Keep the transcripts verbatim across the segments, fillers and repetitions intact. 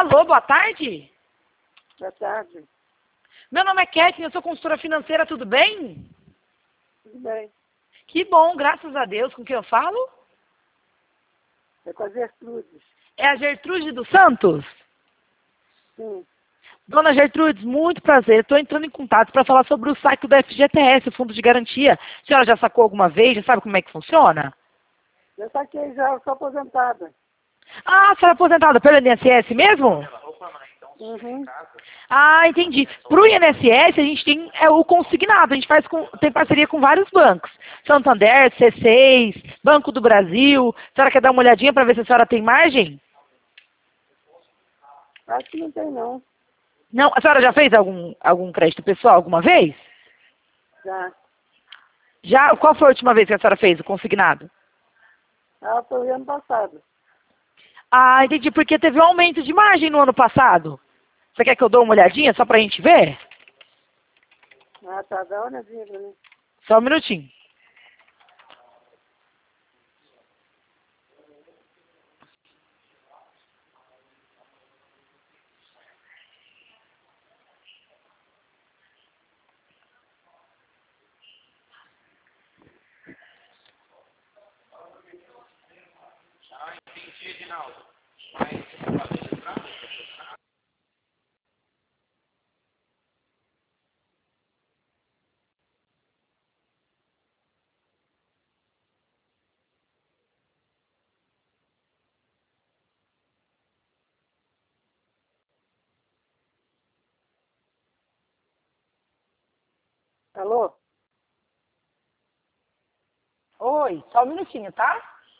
Alô, boa tarde. Boa tarde. Meu nome é Kathleen, eu sou consultora financeira, tudo bem? Tudo bem. Que bom, graças a Deus. Com quem eu falo? É com a Gertrudes. É a Gertrude dos Santos? Sim. Dona Gertrudes, muito prazer. Estou entrando em contato para falar sobre o saque do F G T S, o Fundo de Garantia. A senhora já sacou alguma vez? Já sabe como é que funciona? Eu saquei já, eu sou aposentada. Ah, a senhora é aposentada pelo I N S S mesmo? Uhum. Ah, entendi. Para o I N S S, a gente tem é, o consignado. A gente faz com, tem parceria com vários bancos. Santander, C seis, Banco do Brasil. A senhora quer dar uma olhadinha para ver se a senhora tem margem? Acho que não tem, não. Não, a senhora já fez algum, algum crédito pessoal alguma vez? Já. Já? Qual foi a última vez que a senhora fez o consignado? Ah, foi ano passado. Ah, entendi, porque teve um aumento de margem no ano passado. Você quer que eu dou uma olhadinha só pra gente ver? Ah, tá, dá uma olhadinha pra mim. Só um minutinho. Alô? Oi, só um minutinho, tá?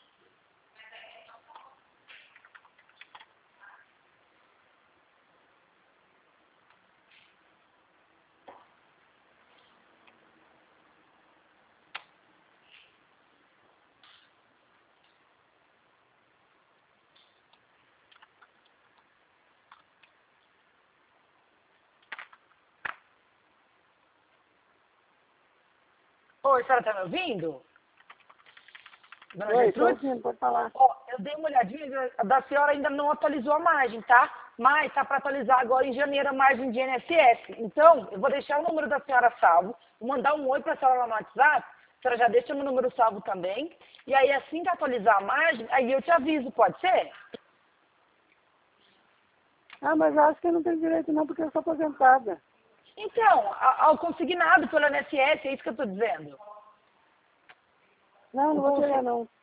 Oi, a senhora tá me ouvindo? Dona Oi, tô Gertrudes? ouvindo, pode falar. Ó, eu dei uma olhadinha, a da senhora ainda não atualizou a margem, tá? Mas tá para atualizar agora em janeiro a margem de I N S S. Então, eu vou deixar o número da senhora salvo, vou mandar um oi para a senhora lá no WhatsApp, a senhora já deixa meu número salvo também, e aí assim que atualizar a margem, aí eu te aviso, pode ser? Ah, mas eu acho que eu não tenho direito não, porque eu sou aposentada. Então, a- ao consignado pelo I N S S, é isso que eu estou dizendo. Não, não O vou consi- querer, não.